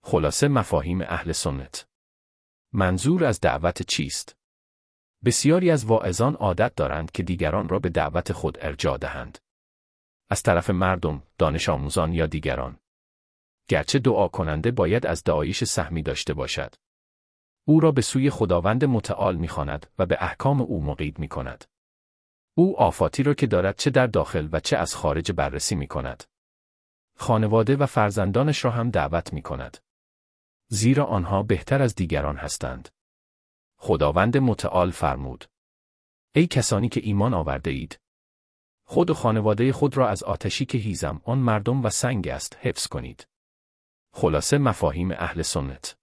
خلاصه مفاهیم اهل سنت. منظور از دعوت چیست؟ بسیاری از واعظان عادت دارند که دیگران را به دعوت خود ارجاع دهند. از طرف مردم، دانش آموزان یا دیگران. گرچه دعا کننده باید از دعایش سهمی داشته باشد. او را به سوی خداوند متعال می‌خواند و به احکام او مقید می‌کند. او آفاتی را که دارد چه در داخل و چه از خارج بررسی می‌کند. خانواده و فرزندانش را هم دعوت می‌کند. زیرا آنها بهتر از دیگران هستند. خداوند متعال فرمود: ای کسانی که ایمان آورده اید، خود و خانواده خود را از آتشی که هیزم آن مردم و سنگ است حفظ کنید. خلاصه مفاهیم اهل سنت.